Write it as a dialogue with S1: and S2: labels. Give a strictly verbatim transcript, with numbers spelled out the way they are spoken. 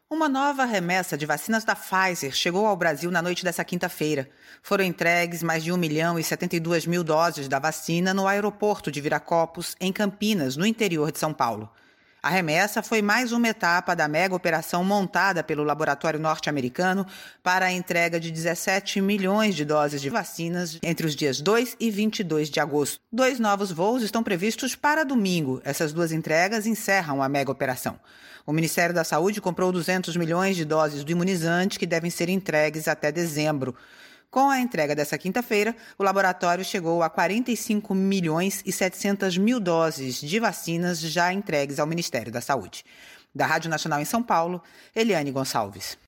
S1: Uma nova remessa de vacinas da Pfizer chegou ao Brasil na noite dessa quinta-feira. Foram entregues mais de um milhão e setenta e duas mil doses da vacina no aeroporto de Viracopos, em Campinas, no interior de São Paulo. A remessa foi mais uma etapa da mega operação montada pelo laboratório norte-americano para a entrega de dezessete milhões de doses de vacinas entre os dias dois e vinte e dois de agosto. Dois novos voos estão previstos para domingo. Essas duas entregas encerram a mega operação. O Ministério da Saúde comprou duzentos milhões de doses do imunizante que devem ser entregues até dezembro. Com a entrega dessa quinta-feira, o laboratório chegou a quarenta e cinco milhões e setecentas mil doses de vacinas já entregues ao Ministério da Saúde. Da Rádio Nacional em São Paulo, Eliane Gonçalves.